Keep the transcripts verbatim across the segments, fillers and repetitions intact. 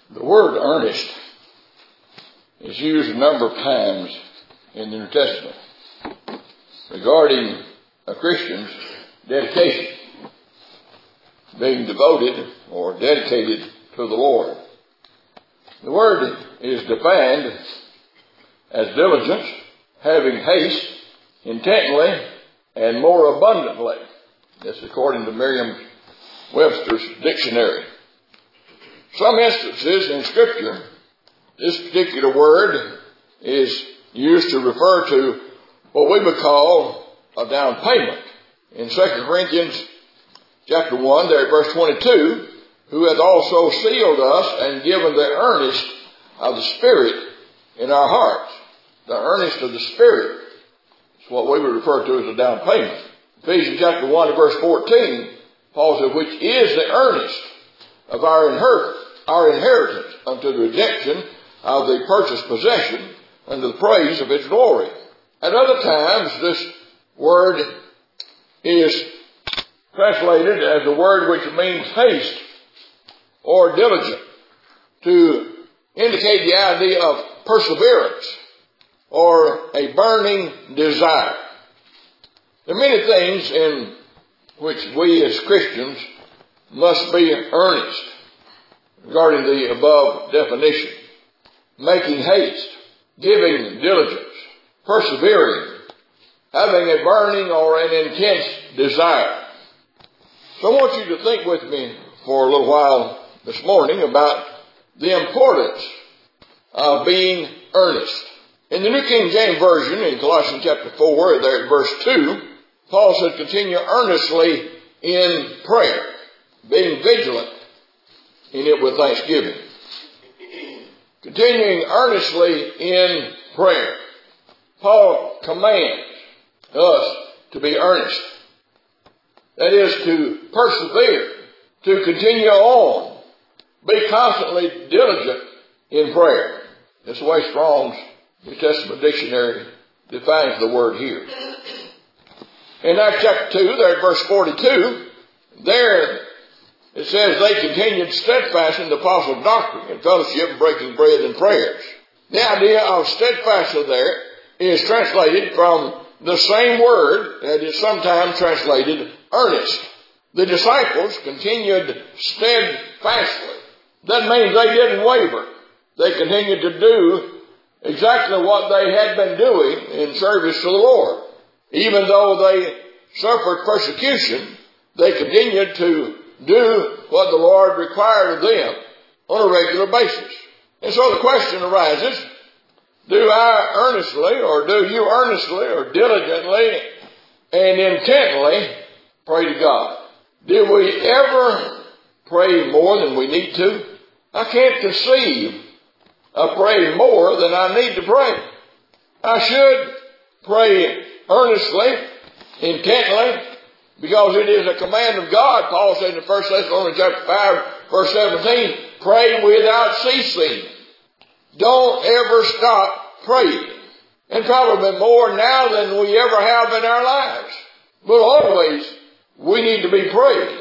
The word earnest is used a number of times in the New Testament regarding a Christian's dedication, being devoted or dedicated to the Lord. The word is defined as diligence, having haste, intently, and more abundantly. That's according to Merriam-Webster's dictionary. Some instances in Scripture, this particular word is used to refer to what we would call a down payment. In Second Corinthians chapter one, there at verse twenty-two, who hath also sealed us and given the earnest of the Spirit in our hearts. The earnest of the Spirit is what we would refer to as a down payment. Ephesians chapter one and verse fourteen, Paul said, which is the earnest of our inheritance, our inheritance unto the redemption of the purchased possession unto the praise of its glory. At other times, this word is translated as a word which means haste or diligent, to indicate the idea of perseverance or a burning desire. There are many things in which we as Christians must be earnest regarding the above definition. Making haste, giving diligence, persevering, having a burning or an intense desire. So I want you to think with me for a little while this morning about the importance of being earnest. In the New King James Version, in Colossians chapter four, there at verse two, Paul said, continue earnestly in prayer, being vigilant in it with thanksgiving. Continuing earnestly in prayer. Paul commands us to be earnest. That is to persevere, to continue on, be constantly diligent in prayer. That's the way Strong's New Testament dictionary defines the word here. In Acts chapter two, there at verse forty-two, there it says they continued steadfast in the apostles' doctrine and fellowship and breaking bread and prayers. The idea of steadfast there is translated from the same word that is sometimes translated earnest. The disciples continued steadfastly. That means they didn't waver. They continued to do exactly what they had been doing in service to the Lord. Even though they suffered persecution, they continued to do what the Lord required of them on a regular basis. And so the question arises, do I earnestly, or do you earnestly, or diligently, and intently pray to God? Do we ever pray more than we need to? I can't conceive of praying more than I need to pray. I should pray earnestly, intently, because it is a command of God. Paul said in First Thessalonians chapter five, verse seventeen, pray without ceasing. Don't ever stop praying. And probably more now than we ever have in our lives. But always, we need to be praying.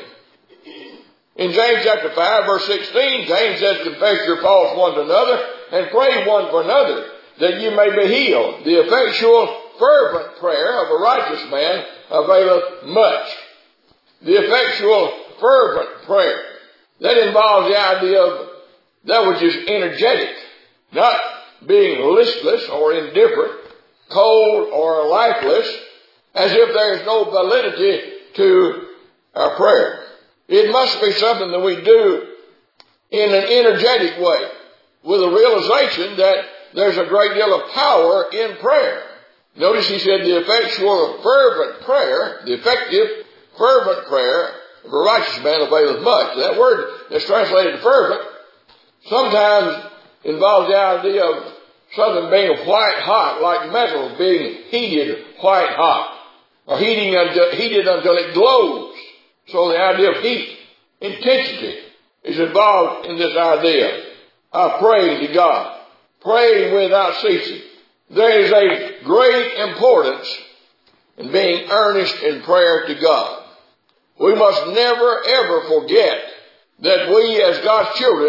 In James chapter five, verse sixteen, James says, confess your faults one to another, and pray one for another, that you may be healed. The effectual fervent prayer of a righteous man availeth much. The effectual fervent prayer. That involves the idea of that which is energetic. Not being listless or indifferent, cold or lifeless, as if there is no validity to our prayer. It must be something that we do in an energetic way, with a realization that there's a great deal of power in prayer. Notice he said the effectual fervent prayer, the effective fervent prayer of a righteous man availeth much. That word that's translated fervent sometimes involves the idea of something being white hot, like metal being heated white hot, or heating until, heated until it glows. So the idea of heat, intensity, is involved in this idea of praying to God, praying without ceasing. There is a great importance in being earnest in prayer to God. We must never ever forget that we as God's children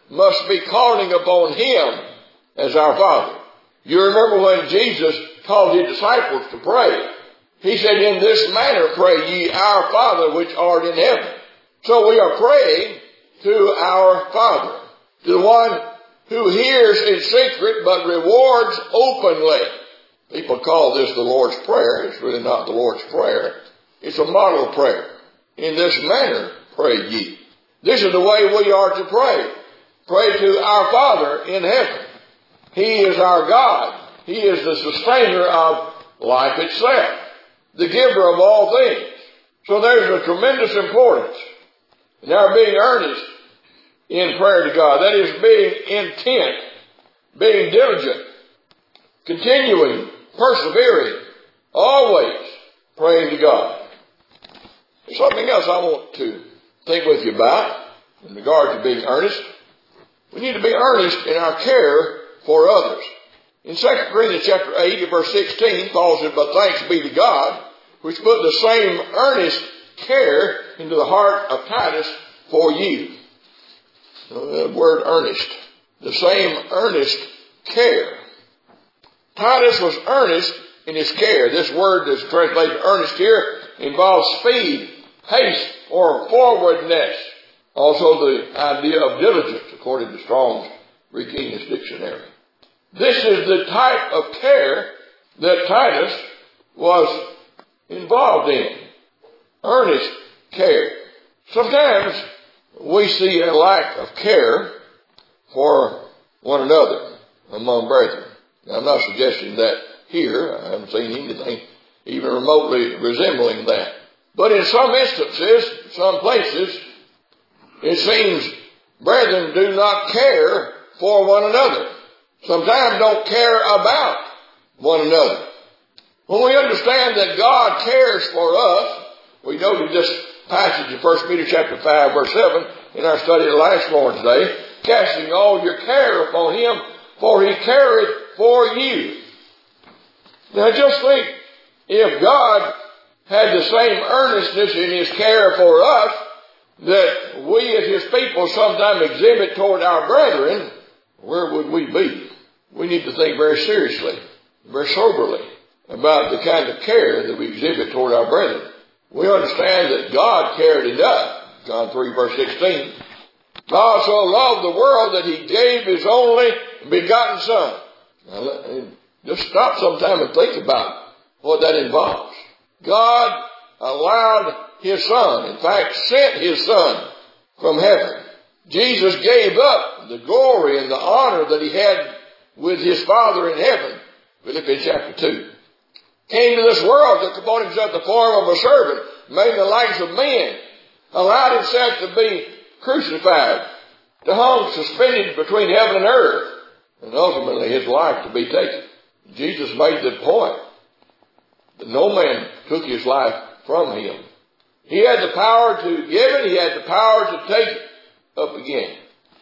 must be calling upon Him as our Father. You remember when Jesus taught His disciples to pray. He said, in this manner pray ye, our Father which art in heaven. So we are praying to our Father, to the one who hears in secret but rewards openly. People call this the Lord's Prayer. It's really not the Lord's Prayer. It's a model prayer. In this manner pray ye. This is the way we are to pray. Pray to our Father in heaven. He is our God. He is the sustainer of life itself, the giver of all things. So there's a tremendous importance in our being earnest in prayer to God. That is, being intent, being diligent, continuing, persevering, always praying to God. There's something else I want to think with you about in regard to being earnest. We need to be earnest in our care for others. In Second Corinthians chapter eight, verse sixteen, Paul said, but thanks be to God, which put the same earnest care into the heart of Titus for you. The word earnest. The same earnest care. Titus was earnest in his care. This word that's translated earnest here involves speed, haste, or forwardness. Also the idea of diligence, according to Strong's Greek English Dictionary. This is the type of care that Titus was involved in. Earnest care. Sometimes we see a lack of care for one another among brethren. Now, I'm not suggesting that here. I haven't seen anything even remotely resembling that. But in some instances, some places, it seems brethren do not care for one another. Sometimes don't care about one another. When we understand that God cares for us, we noted this passage in First Peter chapter five, verse seven, in our study of last Lord's Day, casting all your care upon Him, for He careth for you. Now just think, if God had the same earnestness in His care for us that we as His people sometimes exhibit toward our brethren, where would we be? We need to think very seriously, very soberly, about the kind of care that we exhibit toward our brethren. We understand that God cared enough. John three, verse sixteen. God so loved the world that He gave His only begotten Son. Now, just stop sometime and think about what that involves. God allowed His Son, in fact, sent His Son from heaven. Jesus gave up the glory and the honor that He had with His Father in heaven. Philippians chapter two. Came to this world, took upon Himself the form of a servant, made the likeness of men, allowed Himself to be crucified, to hung suspended between heaven and earth, and ultimately His life to be taken. Jesus made the point that no man took His life from Him. He had the power to give it, He had the power to take it up again.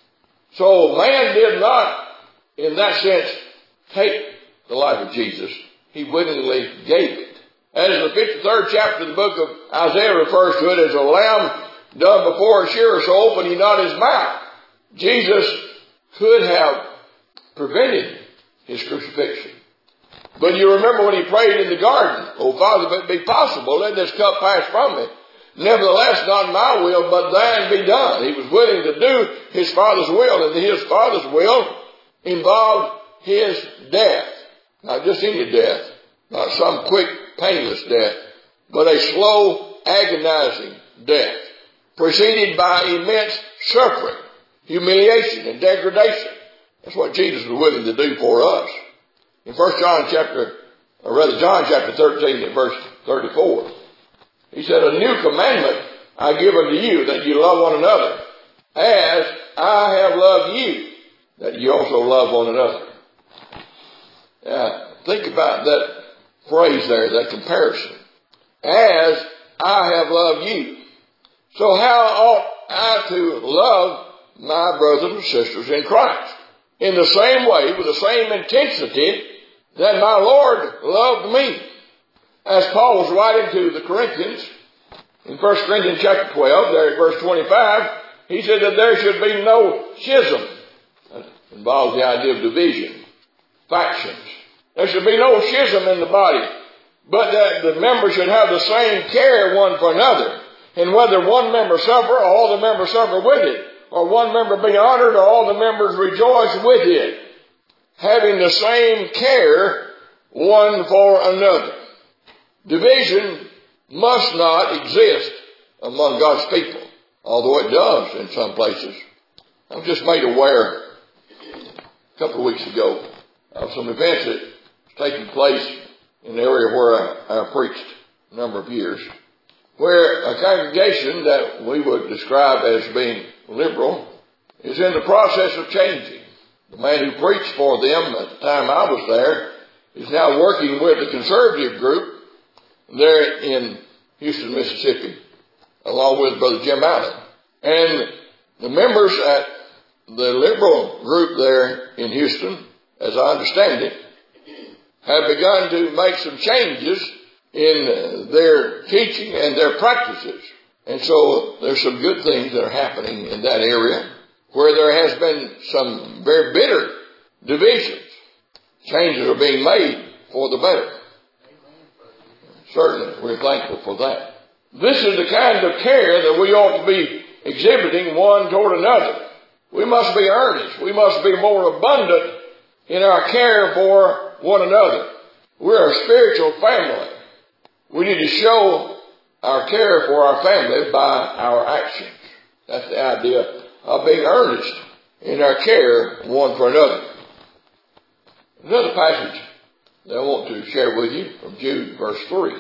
So man did not, in that sense, take the life of Jesus. He willingly gave it. As the fifty-third chapter of the book of Isaiah refers to it as a lamb done before a shearer, so opened He not His mouth. Jesus could have prevented His crucifixion. But you remember when He prayed in the garden, "Oh Father, if it be possible, let this cup pass from me. Nevertheless, not my will, but thine be done." He was willing to do His Father's will, and His Father's will involved His death. Not just any death, not some quick, painless death, but a slow, agonizing death, preceded by immense suffering, humiliation, and degradation. That's what Jesus was willing to do for us. In First John chapter, or rather John chapter thirteen and verse thirty-four, He said, "A new commandment I give unto you, that you love one another, as I have loved you, that you also love one another." Now, think about that phrase there, that comparison. As I have loved you. So how ought I to love my brothers and sisters in Christ? In the same way, with the same intensity that my Lord loved me. As Paul was writing to the Corinthians, in First Corinthians chapter twelve, there at verse twenty-five, he said that there should be no schism That involves the idea of division, factions. There should be no schism in the body, but that the members should have the same care one for another. And whether one member suffer, all the members suffer with it, or one member be honored, or all the members rejoice with it. Having the same care one for another. Division must not exist among God's people, although it does in some places. I was just made aware a couple of weeks ago of some events that was taking place in the area where I, I preached a number of years, where a congregation that we would describe as being liberal is in the process of changing. The man who preached for them at the time I was there is now working with the conservative group there in Houston, Mississippi, along with Brother Jim Allen. And the members at the liberal group there in Houston, as I understand it, have begun to make some changes in their teaching and their practices. And so there's some good things that are happening in that area where there has been some very bitter divisions. Changes are being made for the better. Certainly, we're thankful for that. This is the kind of care that we ought to be exhibiting one toward another. We must be earnest. We must be more abundant in our care for one another. We're a spiritual family. We need to show our care for our family by our actions. That's the idea of being earnest in our care one for another. Another passage that I want to share with you from Jude, verse three.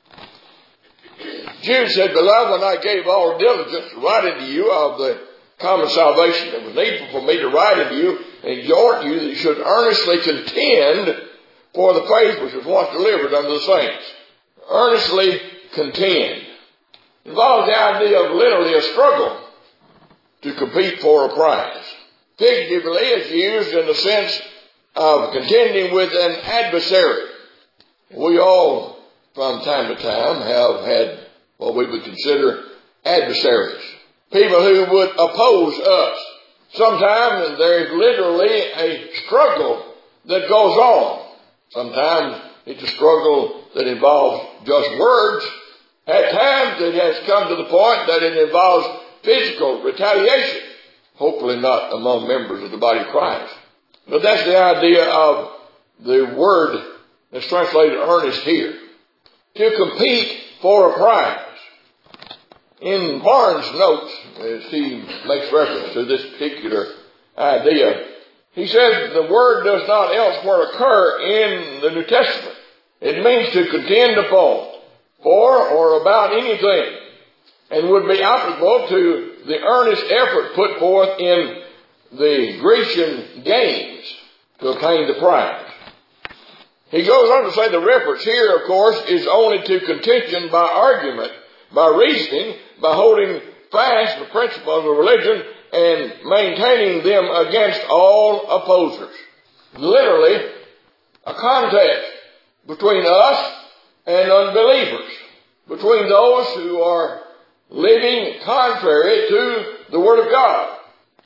Jude said, Beloved, when I gave all diligence to write unto you of the common salvation that was needful for me to write unto you, and exhort you that you should earnestly contend for the faith which was once delivered unto the saints. Earnestly contend. It involves the idea of literally a struggle to compete for a prize. Figuratively, it's used in the sense of contending with an adversary. We all, from time to time, have had what we would consider adversaries. People who would oppose us. Sometimes there is literally a struggle that goes on. Sometimes it's a struggle that involves just words. At times it has come to the point that it involves physical retaliation. Hopefully not among members of the body of Christ. But that's the idea of the word that's translated earnest here. To compete for a prize. In Barnes' notes, as he makes reference to this particular idea, he says the word does not elsewhere occur in the New Testament. It means to contend upon, for or about anything, and would be applicable to the earnest effort put forth in the Grecian games to obtain the prize. He goes on to say the reference here, of course, is only to contention by argument, by reasoning, by holding fast the principles of religion and maintaining them against all opposers. Literally, a contest between us and unbelievers, between those who are living contrary to the Word of God.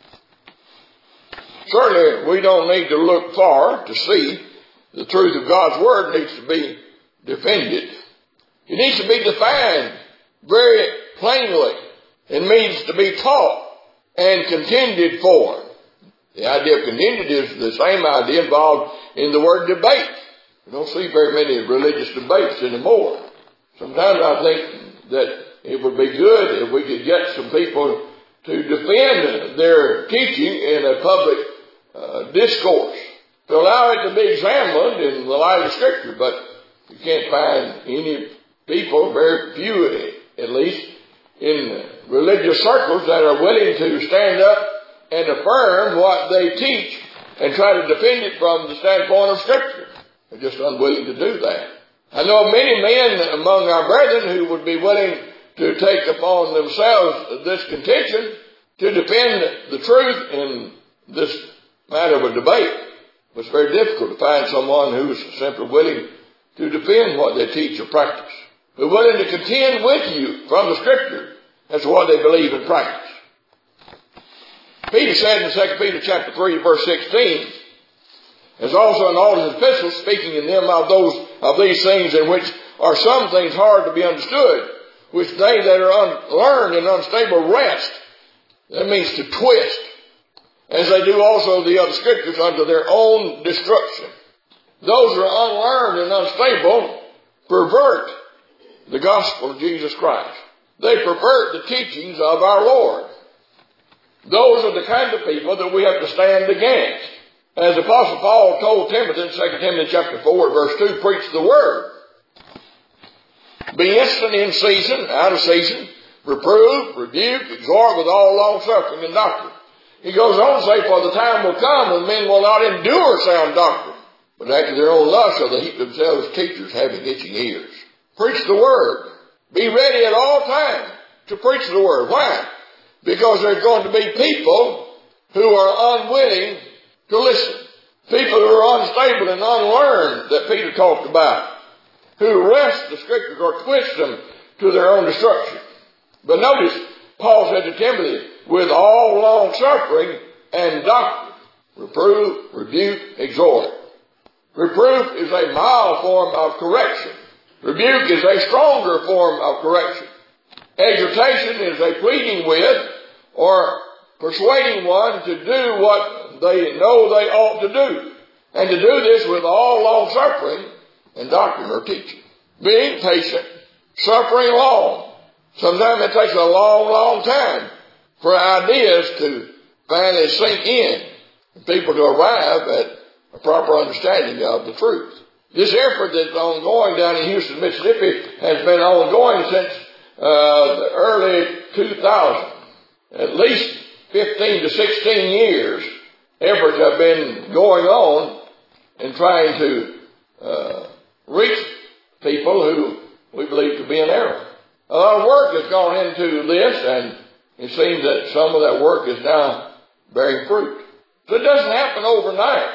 Certainly, we don't need to look far to see the truth of God's Word needs to be defended. It needs to be defined very plainly. It needs to be taught and contended for. The idea of contended is the same idea involved in the word debate. We don't see very many religious debates anymore. Sometimes I think that it would be good if we could get some people to defend their teaching in a public uh, discourse, to allow it to be examined in the light of Scripture. But you can't find any people, very few at least, in religious circles that are willing to stand up and affirm what they teach and try to defend it from the standpoint of Scripture. They're just unwilling to do that. I know many men among our brethren who would be willing to take upon themselves this contention to defend the truth in this matter of a debate. But it's very difficult to find someone who's simply willing to defend what they teach or practice. They're willing to contend with you from the Scripture as to what they believe and practice. Peter said in Second Peter chapter three, verse sixteen, as also in all his epistles, speaking in them of those of these things in which are some things hard to be understood, which they that are unlearned and unstable wrest. That means to twist, as they do also the other scriptures unto their own destruction. Those who are unlearned and unstable pervert the gospel of Jesus Christ. They pervert the teachings of our Lord. Those are the kind of people that we have to stand against. As the Apostle Paul told Timothy in Second Timothy chapter four, verse two, preach the word. Be instant in season, out of season, reprove, rebuke, exhort with all long suffering and doctrine. He goes on to say, for the time will come when men will not endure sound doctrine, but after their own lust shall they heap themselves teachers having itching ears. Preach the word. Be ready at all times to preach the word. Why? Because there's going to be people who are unwilling to listen. People who are unstable and unlearned that Peter talked about, who wrest the scriptures or twist them to their own destruction. But notice, Paul said to Timothy, with all long suffering and doctrine, reprove, rebuke, exhort. Reproof is a mild form of correction. Rebuke is a stronger form of correction. Exhortation is a pleading with or persuading one to do what they know they ought to do. And to do this with all long suffering and doctrine or teaching. Being patient, suffering long. Sometimes it takes a long, long time for ideas to finally sink in and people to arrive at a proper understanding of the truth. This effort that's ongoing down in Houston, Mississippi has been ongoing since uh, the early two thousands. At least fifteen to sixteen years, efforts have been going on in trying to uh, reach people who we believe to be in error. A lot of work has gone into this, and it seems that some of that work is now bearing fruit. So it doesn't happen overnight.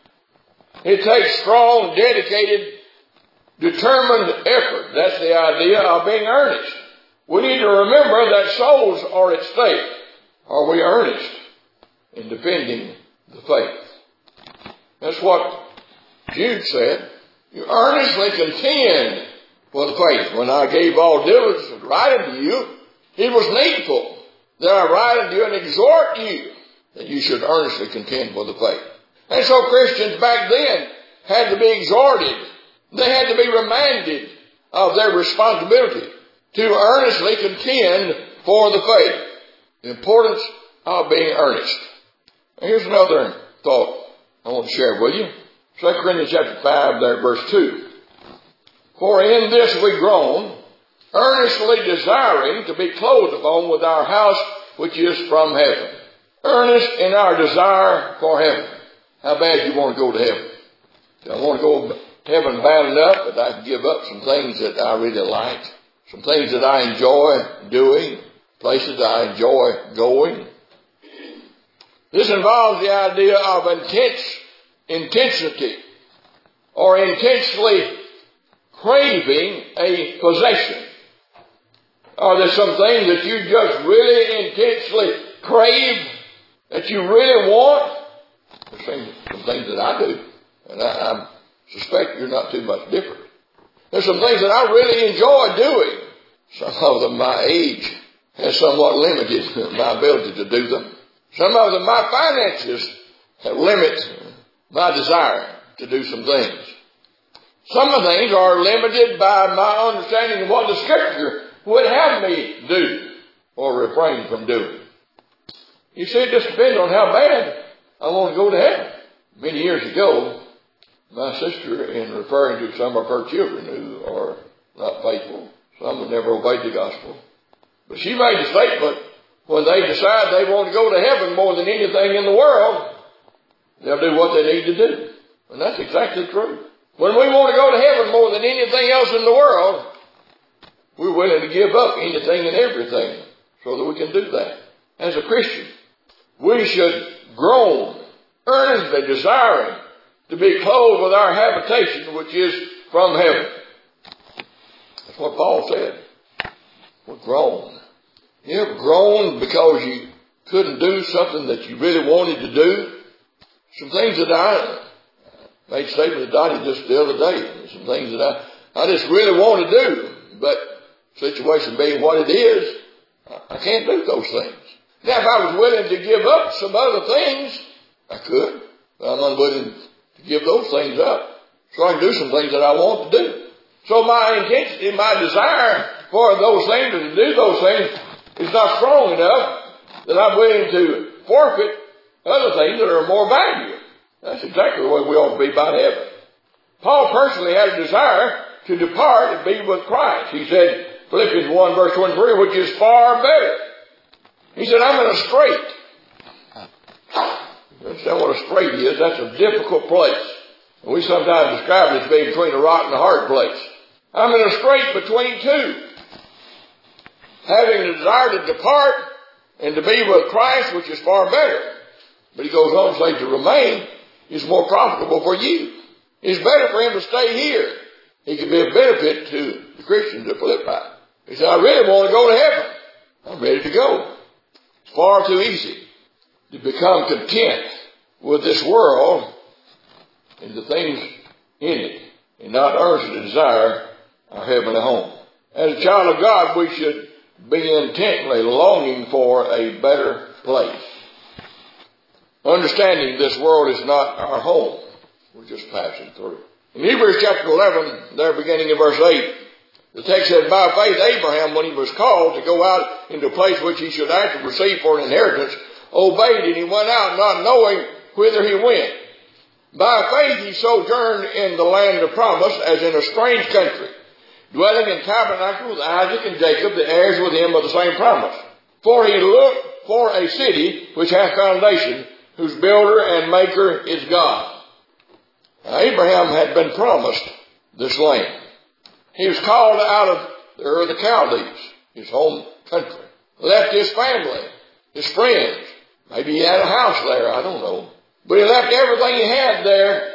It takes strong, dedicated, determined effort. That's the idea of being earnest. We need to remember that souls are at stake. Are we earnest in defending the faith? That's what Jude said. You earnestly contend for the faith. When I gave all diligence to write unto you, it was needful that I write unto you and exhort you that you should earnestly contend for the faith. And so Christians back then had to be exhorted. They had to be reminded of their responsibility to earnestly contend for the faith. The importance of being earnest. And here's another thought I want to share with you. Second Corinthians chapter five, there, verse two. For in this we groan, earnestly desiring to be clothed upon with our house which is from heaven. Earnest in our desire for heaven. How bad do you want to go to heaven? Do I want to go to heaven bad enough that I can give up some things that I really like? Some things that I enjoy doing? Places I enjoy going? This involves the idea of intense intensity or intensely craving a possession. Are there some things that you just really intensely crave, that you really want? There's some things that I do, and I, I suspect you're not too much different. There's some things that I really enjoy doing. Some of them my age has somewhat limited my ability to do them. Some of them my finances have limit my desire to do some things. Some of the things are limited by my understanding of what the Scripture would have me do or refrain from doing. You see, it just depends on how bad I want to go to heaven. Many years ago, my sister, in referring to some of her children who are not faithful, some have never obeyed the gospel, but she made the statement, when they decide they want to go to heaven more than anything in the world, they'll do what they need to do. And that's exactly true. When we want to go to heaven more than anything else in the world, we're willing to give up anything and everything so that we can do that. As a Christian, we should groan, earnestly desiring to be clothed with our habitation, which is from heaven. That's what Paul said. We groan. You ever groan because you couldn't do something that you really wanted to do. Some things that I made a statement to Dottie just the other day. Some things that I, I just really want to do. But situation being what it is, I can't do those things. Now, if I was willing to give up some other things, I could. But I'm unwilling to give those things up so I can do some things that I want to do. So my intensity, my desire for those things and to do those things is not strong enough that I'm willing to forfeit other things that are more valuable. That's exactly the way we ought to be about heaven. Paul personally had a desire to depart and be with Christ. He said, Philippians one verse twenty-three, which is far better. He said, I'm in a strait. You understand what a strait is? That's a difficult place. And we sometimes describe it as being between a rock and a hard place. I'm in a strait between two. Having the desire to depart and to be with Christ, which is far better. But he goes on to say to remain is more profitable for you. It's better for him to stay here. He could be a benefit to the Christians at Philippi. He said, I really want to go to heaven. I'm ready to go. It's far too easy to become content with this world and the things in it and not earnestly desire our heavenly home. As a child of God, we should be intently longing for a better place. Understanding this world is not our home. We're just passing through. In Hebrews chapter eleven, there beginning in verse eight, the text said, by faith Abraham, when he was called to go out into a place which he should after receive for an inheritance, obeyed, and he went out not knowing whither he went. By faith he sojourned in the land of promise, as in a strange country, dwelling in tabernacles with Isaac and Jacob, the heirs with him of the same promise. For he looked for a city which hath foundation, whose builder and maker is God. Now, Abraham had been promised this land. He was called out of Ur of the Chaldees, his home country. Left his family, his friends. Maybe he had a house there, I don't know. But he left everything he had there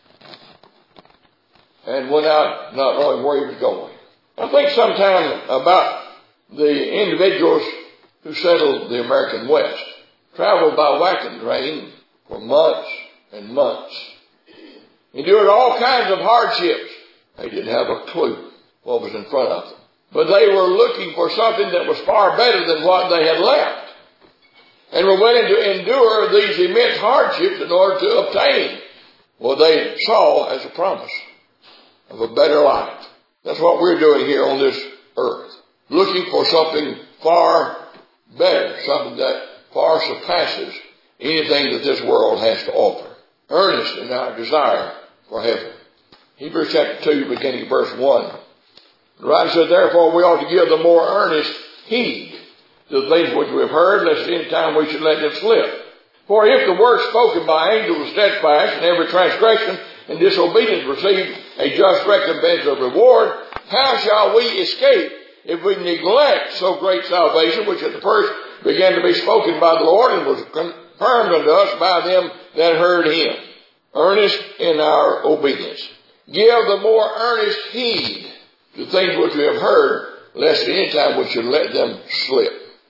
and went out not knowing where he was going. I think sometime about the individuals who settled the American West. Traveled by wagon train for months and months. Endured all kinds of hardships. They didn't have a clue what was in front of them. But they were looking for something that was far better than what they had left. And were willing to endure these immense hardships in order to obtain what they saw as a promise of a better life. That's what we're doing here on this earth. Looking for something far better, something that far surpasses anything that this world has to offer. Earnest in our desire for heaven. Hebrews chapter two, beginning verse one. The writer said, therefore we ought to give the more earnest heed to the things which we have heard, lest at any time we should let them slip. For if the word spoken by angels was steadfast, and every transgression and disobedience received a just recompense of reward, how shall we escape if we neglect so great salvation, which at the first began to be spoken by the Lord and was confirmed unto us by them that heard him? Earnest in our obedience. Give the more earnest heed to things which we have heard, lest at any time we should let them slip.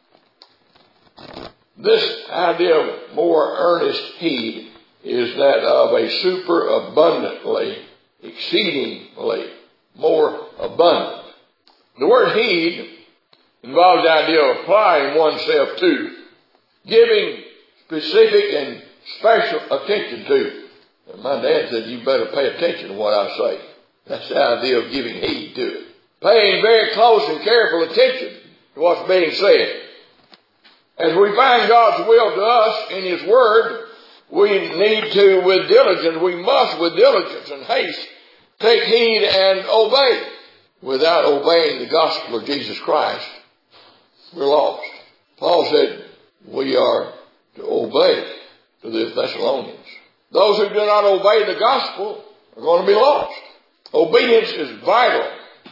This idea of more earnest heed is that of a super abundantly, exceedingly more abundant. The word heed involves the idea of applying oneself to, giving specific and special attention to. And my dad said, you better pay attention to what I say. That's the idea of giving heed to it. Paying very close and careful attention to what's being said. As we find God's will to us in his word, we need to, with diligence, we must with diligence and haste, take heed and obey. Without obeying the gospel of Jesus Christ, we're lost. Paul said we are to obey to the Thessalonians. Those who do not obey the gospel are going to be lost. Obedience is vital.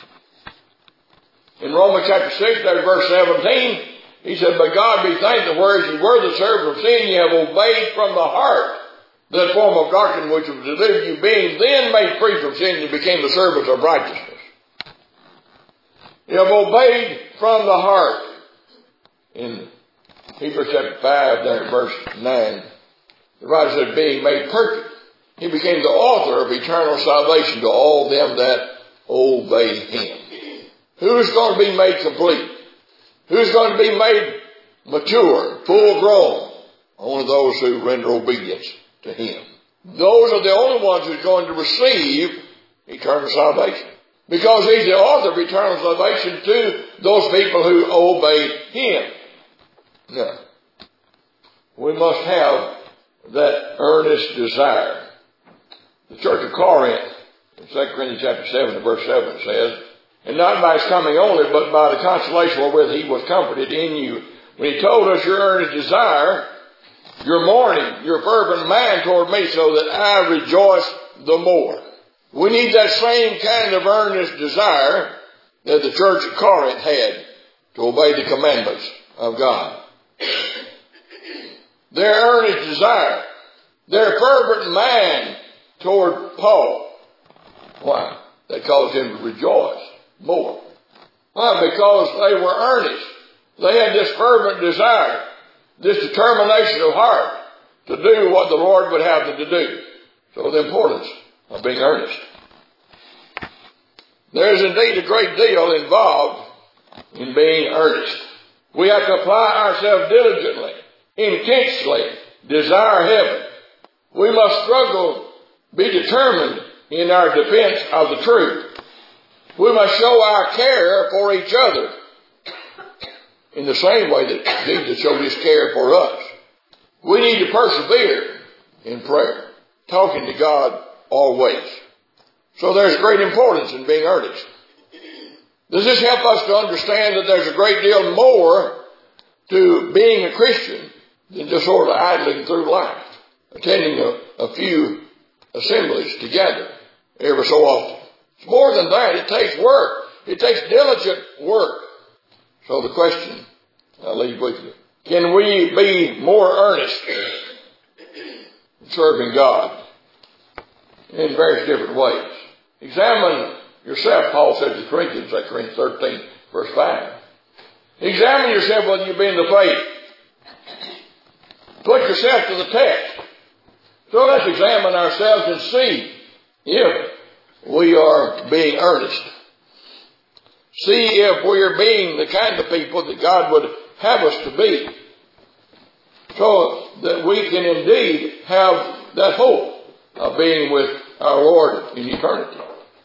In Romans chapter six, there's verse seventeen, he said, but God be thanked that whereas you were the servants of sin, ye have obeyed from the heart that form of doctrine which was delivered you, being then made free from sin, you became the servants of righteousness. You have obeyed from the heart. In Hebrews chapter five, there verse nine, the writer said, being made perfect, he became the author of eternal salvation to all them that obey him. Who's going to be made complete? Who's going to be made mature, full grown? Only those who render obedience to him. Those are the only ones who's going to receive eternal salvation. Because he's the author of eternal salvation to those people who obey him. Now, we must have that earnest desire. The church of Corinth, in Second Corinthians chapter seven and verse seven says, and not by his coming only, but by the consolation wherewith he was comforted in you. When he told us your earnest desire, your mourning, your fervent mind toward me, so that I rejoice the more. We need that same kind of earnest desire that the church of Corinth had to obey the commandments of God. Their earnest desire, their fervent mind toward Paul. Why? That caused him to rejoice more. Why? Because they were earnest. They had this fervent desire, this determination of heart to do what the Lord would have them to do. So the importance of being earnest. There is indeed a great deal involved in being earnest. We have to apply ourselves diligently, intensely, desire heaven. We must struggle, be determined in our defense of the truth. We must show our care for each other in the same way that Jesus showed his care for us. We need to persevere in prayer, talking to God always. So there's great importance in being earnest. Does this help us to understand that there's a great deal more to being a Christian than just sort of idling through life, attending a, a few assemblies together every so often? It's more than that. It takes work. It takes diligent work. So the question I'll leave with you. Can we be more earnest in serving God in various different ways? Examine yourself, Paul said to Corinthians, Second Corinthians thirteen, verse five. Examine yourself whether you be in the faith. Put yourself to the test. So let's examine ourselves and see if we are being earnest. See if we are being the kind of people that God would have us to be, so that we can indeed have that hope of being with our Lord in eternity.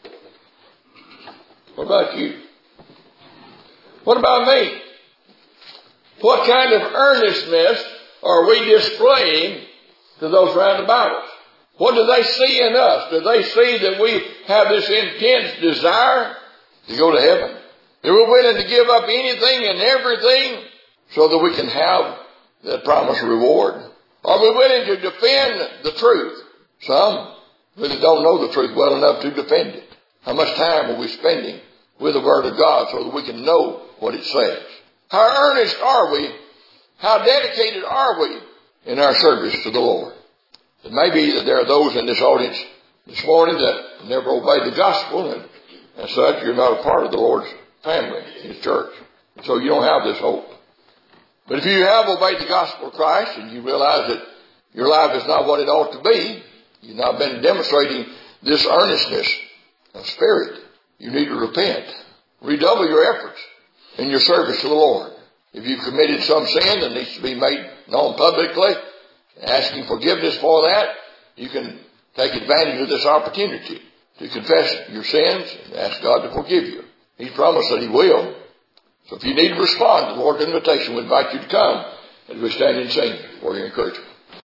What about you? What about me? What kind of earnestness are we displaying to those round about us? What do they see in us? Do they see that we have this intense desire to go to heaven? That we're willing to give up anything and everything so that we can have that promised reward? Are we willing to defend the truth? Some really don't know the truth well enough to defend it. How much time are we spending with the Word of God so that we can know what it says? How earnest are we? How dedicated are we in our service to the Lord? It may be that there are those in this audience this morning that never obeyed the gospel, and as such, you're not a part of the Lord's family, His church. And so you don't have this hope. But if you have obeyed the gospel of Christ and you realize that your life is not what it ought to be, you've not been demonstrating this earnestness of spirit, you need to repent. Redouble your efforts in your service to the Lord. If you've committed some sin that needs to be made known publicly, asking forgiveness for that, you can take advantage of this opportunity to confess your sins and ask God to forgive you. He's promised that He will. So if you need to respond to the Lord's invitation, we invite you to come as we stand and sing for your encouragement.